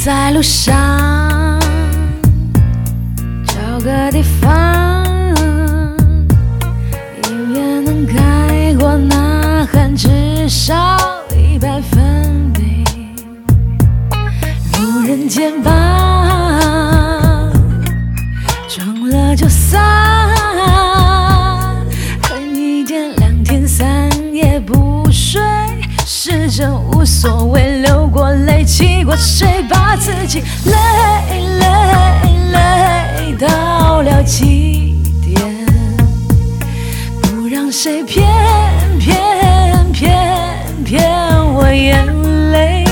在路上找个地方，音乐能盖过呐喊，至少100分比路人肩膀，撞了就散，恨1天2天3夜不睡，是真无所谓，流过泪泣过谁，把自己累到了极点，不让谁骗我眼泪，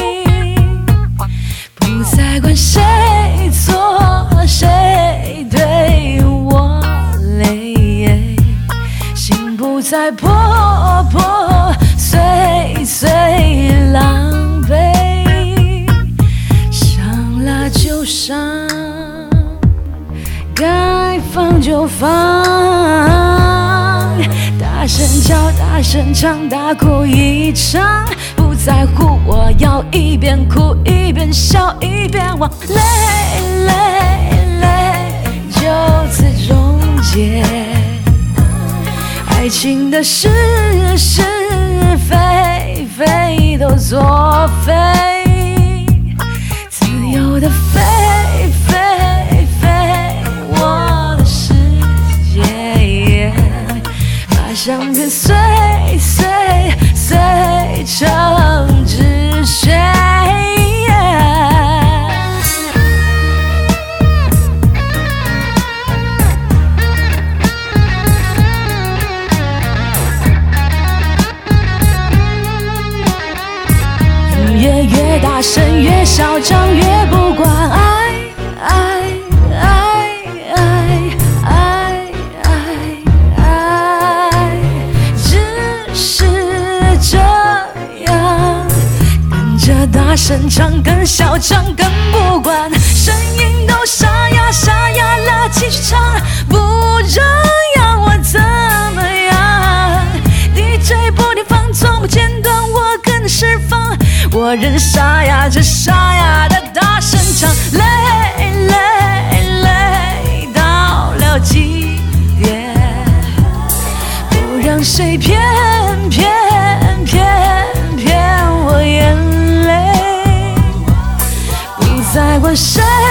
不再管谁错谁对我累，心不再破碎狼狈，伤了就伤，该放就放，大声叫大声唱，大哭一场，不在乎我要一边哭一边笑一边忘，累就此终结，爱情的是非都作废，自由的飞，我的世界，把相片碎成纸屑。越大声越嚣张，越不管爱，只是这样，跟着大声唱更嚣张更不管，声音都沙哑了，继续唱，不这样我怎么样 ？DJ 不停放，从不间断，我跟着释放。我人沙哑着沙哑的大声唱，累到了极点，不让谁骗我眼泪，不再管谁